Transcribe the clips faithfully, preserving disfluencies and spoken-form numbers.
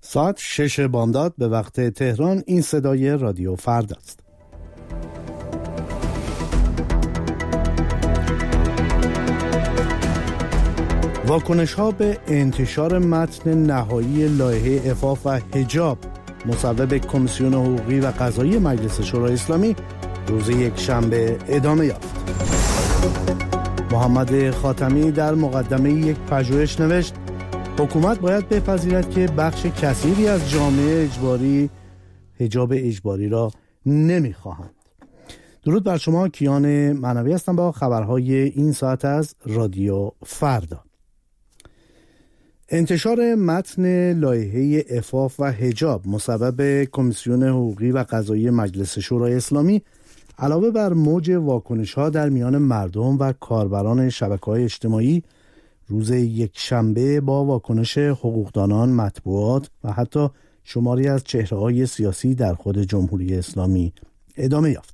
ساعت شش بامداد به وقت تهران. این صدای رادیو فردا است. واکنش‌ها به انتشار متن نهایی لایحه عفاف و حجاب مصوب کمیسیون حقوقی و قضایی مجلس شورای اسلامی روز یک شنبه ادامه یافت. محمد خاتمی در مقدمه یک پژوهش نوشت حکومت باید بپذیرد که بخش کثیری از جامعه اجباری حجاب اجباری را نمی‌خواهند. درود بر شما، کیان معنوی هستم با خبرهای این ساعت از رادیو فردا. انتشار متن لایحه عفاف و حجاب مصوب کمیسیون حقوقی و قضایی مجلس شورای اسلامی علاوه بر موج واکنش‌ها در میان مردم و کاربران شبکه‌های اجتماعی روز یک شنبه با واکنش حقوقدانان، مطبوعات و حتی شماری از چهره‌های سیاسی در خود جمهوری اسلامی ادامه یافت.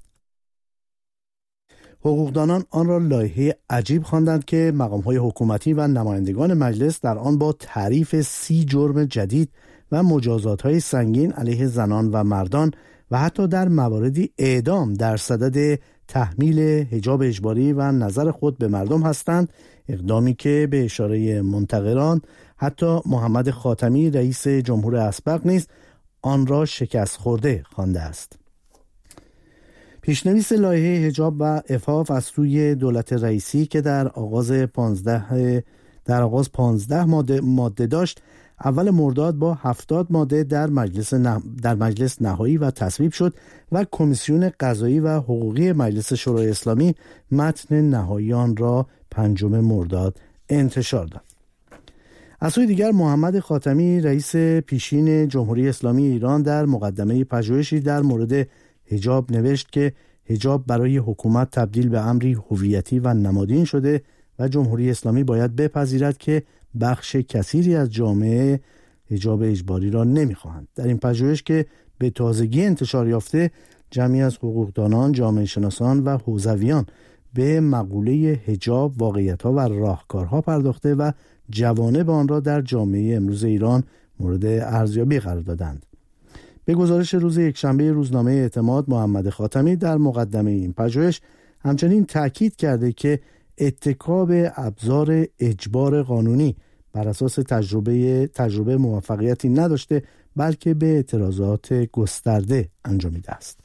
حقوقدانان آن را لایحه عجیب خواندند که مقام‌های حکومتی و نمایندگان مجلس در آن با تعریف سی جرم جدید و مجازات‌های سنگین علیه زنان و مردان و حتی در مواردی اعدام در صدد تحمیل حجاب اجباری و نظر خود به مردم هستند، اقدامی که به اشاره منتقدان حتی محمد خاتمی رئیس جمهور اسبق نیز آن را شکست خورده خوانده است. پیشنویس لایحه حجاب و عفاف از سوی دولت رئیسی که در آغاز پانزده در آغاز پانزده ماده, ماده داشت، اول مرداد با هفتاد ماده در مجلس نه در مجلس نهایی و تصویب شد و کمیسیون قضایی و حقوقی مجلس شورای اسلامی متن نهایی آن را پنجم مرداد انتشار داد. از سوی دیگر محمد خاتمی رئیس پیشین جمهوری اسلامی ایران در مقدمه پژوهشی در مورد حجاب نوشت که حجاب برای حکومت تبدیل به امری هویتی و نمادین شده و جمهوری اسلامی باید بپذیرد که بخش کثیری از جامعه حجاب اجباری را نمی‌خواهند. در این پژوهش که به تازگی انتشار یافته، جمعی از حقوقدانان، جامعه شناسان و حوزویان به مقوله حجاب، واقعیت‌ها و راهکارها پرداخته و جوانب آن را در جامعه امروز ایران مورد ارزیابی قرار دادند. به گزارش روز یکشنبه روزنامه اعتماد، محمد خاتمی در مقدمه این پژوهش همچنین تاکید کرده که اتکا به ابزار اجبار قانونی بر اساس تجربه تجربه موفقیتی نداشته، بلکه به اعتراضات گسترده انجامیده است.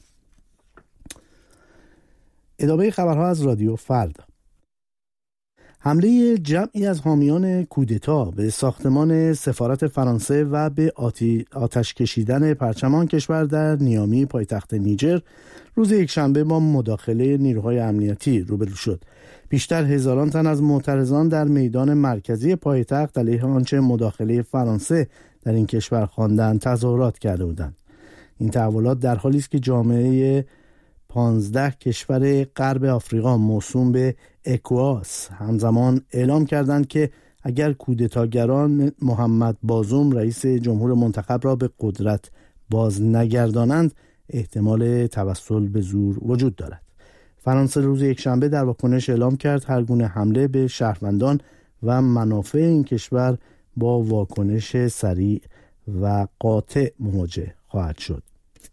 ادامه خبرها از رادیو فردا. حمله جمعی از حامیان کودتا به ساختمان سفارت فرانسه و به آتش کشیدن پرچم کشور در نیامی پایتخت نیجر روز یکشنبه با مداخله نیروهای امنیتی روبرو شد. بیشتر هزاران تن از معترضان در میدان مرکزی پایتخت علیه آنچه مداخله فرانسه در این کشور خواندند تظاهرات کرده بودند. این تحولات در حالی است که جامعه پانزده کشور غرب آفریقا موسوم به اکواس همزمان اعلام کردند که اگر کودتاگران محمد بازوم رئیس جمهور منتخب را به قدرت باز نگردانند، احتمال توسل به زور وجود دارد. فرانسه روز یکشنبه در واکنش اعلام کرد هر گونه حمله به شهروندان و منافع این کشور با واکنش سریع و قاطع مواجه خواهد شد.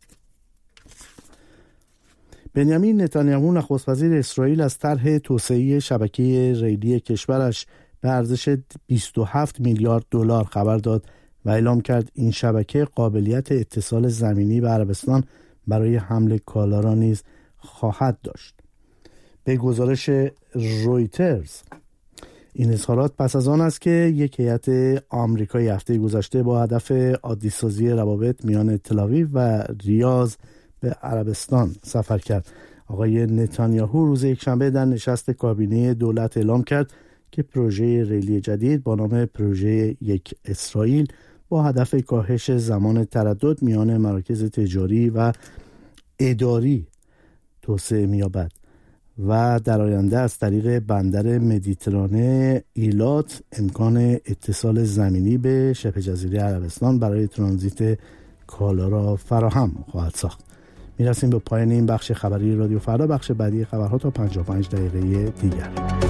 بنیامین نتانیاهو نخست وزیر اسرائیل از طرح توسعه شبکه ریلی کشورش به ارزش بیست و هفت میلیارد دلار خبر داد و اعلام کرد این شبکه قابلیت اتصال زمینی به عربستان برای حمل کالا را نیز خواهد داشت. به گزارش رویترز این اظهارات پس از آن است که یک هیئت آمریکایی هفته گذشته با هدف عادی‌سازی روابط میان تل‌آویو و ریاض به عربستان سفر کرد. آقای نتانیاهو روز یکشنبه در نشست کابینه دولت اعلام کرد که پروژه ریلی جدید با نام پروژه یک اسرائیل با هدف کاهش زمان تردد میان مراکز تجاری و اداری توسعه می‌یابد و در آینده از طریق بندر مدیترانه ایلات امکان اتصال زمینی به شبه جزیره عربستان برای ترانزیت کالا را فراهم خواهد ساخت. میرسیم به پایان این بخش خبری رادیو فردا. بخش بعدی خبرها تا پنجاه و پنج دقیقه دیگر.